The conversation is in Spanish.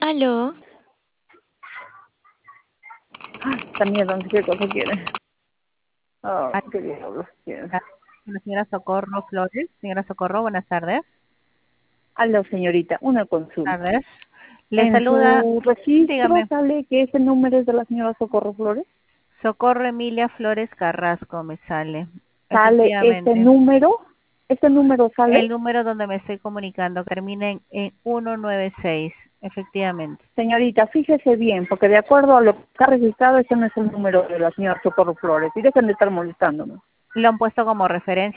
Aló, Esta mierda, no sé qué cosa quiere. Oh, qué diablos quiere. La señora Socorro Flores. Señora Socorro, buenas tardes. Aló, señorita, una consulta. Buenas tardes. Le En saluda, su registro dígame, sale que ese número es de la señora Socorro Flores. Socorro Emilia Flores Carrasco me sale. Sale Efectivamente. ese número sale. El número donde me estoy comunicando termina en 196. Efectivamente. Señorita, fíjese bien, porque de acuerdo a lo que está registrado, ese no es el número de la señora Socorro Flores. Y dejen de estar molestándome. Lo han puesto como referencia.